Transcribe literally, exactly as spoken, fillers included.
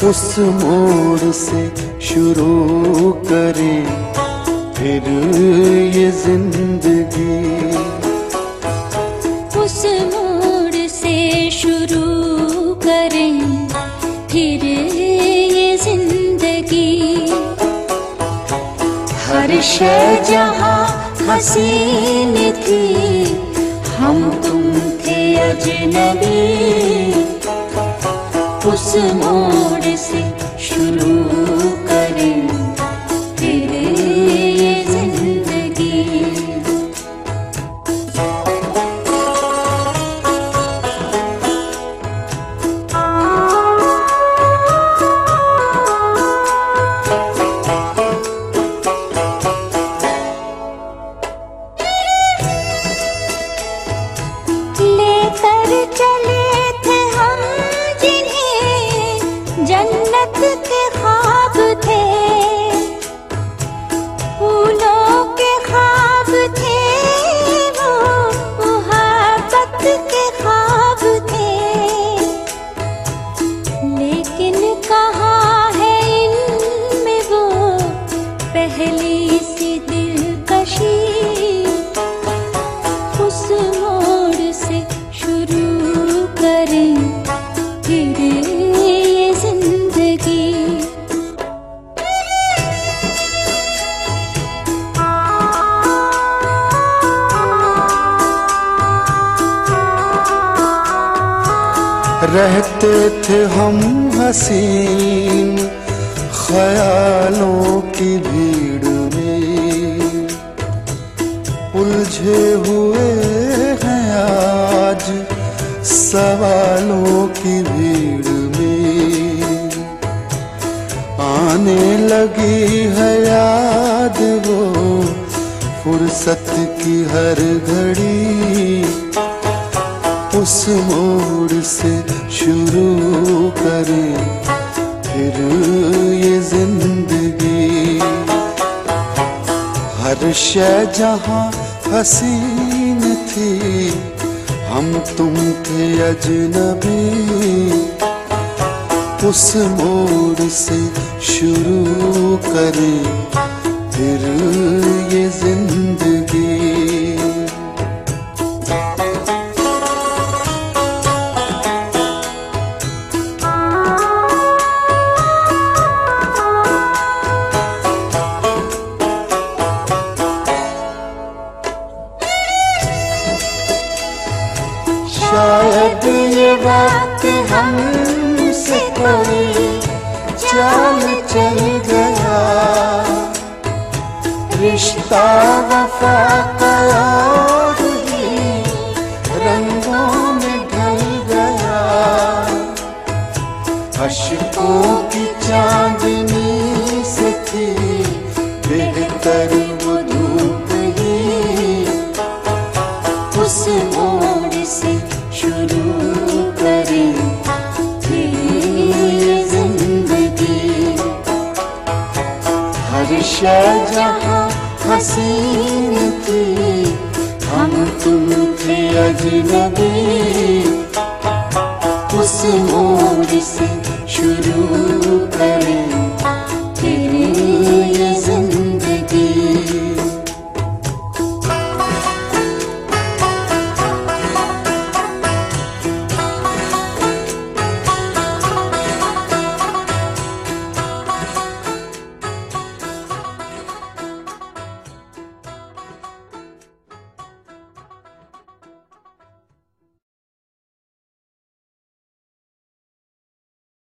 उस मोड़ से शुरू करें फिर ये जिंदगी। उस मोड़ से शुरू करें फिर ये जिंदगी। हर शय जहाँ हसीन थी, हम तुम थे अजनबी। उस मोड़ से शुरू करें फिर ये जिंदगी। लेकर चले थे हम जिन्हें जन्नत के ख्वाब थे, फूलों के ख्वाब थे वो, मोहब्बत के ख्वाब थे। लेकिन कहाँ है इनमें वो पहली सी दिलकशी। उस मोड़ से शुरू करें फिर ये जिंदगी। रहते थे हम हसीन ख्यालों की भीड़ में, उलझे हुए हैं आज सवालों की भीड़ में। आने लगी है याद वो फुर्सत की हर घड़ी। उस मोड़ से शुरू करें फिर ये जिंदगी। हर शय जहाँ हसीन थी, हम तुम थे अजनबी। उस मोड़ से शुरू करें फिर ये जिंदगी। शायद ये वक्त हमसे कोई चाल चल गया, रिश्ता वफा का और ही रंगों में ढल गया। अश्कों की चांदनी से थी बेहतर वो धूप ही। उस मोड़ से शुरू करें फिर ये जिंदगी। हर शय जहाँ हसीन थी, हम तुम थे अजनबी। उस मोड़ से शुरू करें